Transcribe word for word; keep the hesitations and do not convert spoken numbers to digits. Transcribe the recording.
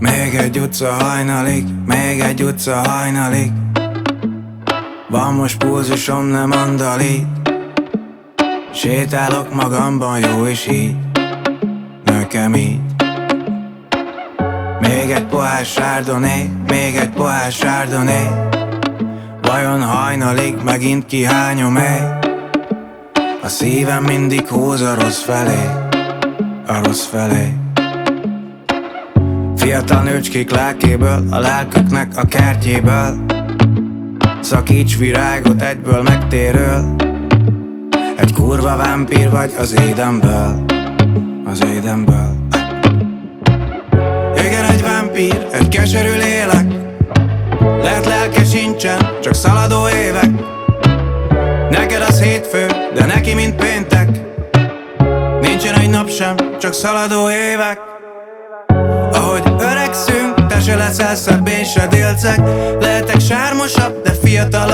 Még egy utca hajnalig, még egy utca hajnalig. Van most pulzusom, nem andalít. Sétálok magamban, jó is így, nekem így. Még egy pohár chardonnay, még egy pohár chardonnay. Vajon hajnalig megint kihányom-e? A szívem mindig húz a rossz felé, a rossz felé. Fiatal nőcskék lelkéből, a lelküknek a kertjéből. Szakíts virágot egyből megtérül. Egy kurva vámpír vagy az édemből, az édemből. Igen, egy vámpír, egy keserű lélek. Lehet lelke sincsen, csak szaladó évek. Neked az hétfő, de neki mint péntek. Nincsen egy nap sem, csak szaladó évek. Ahogy öregszünk, te se leszel szebb, én se délceg. Lehetek sármosabb, de fiatalabb.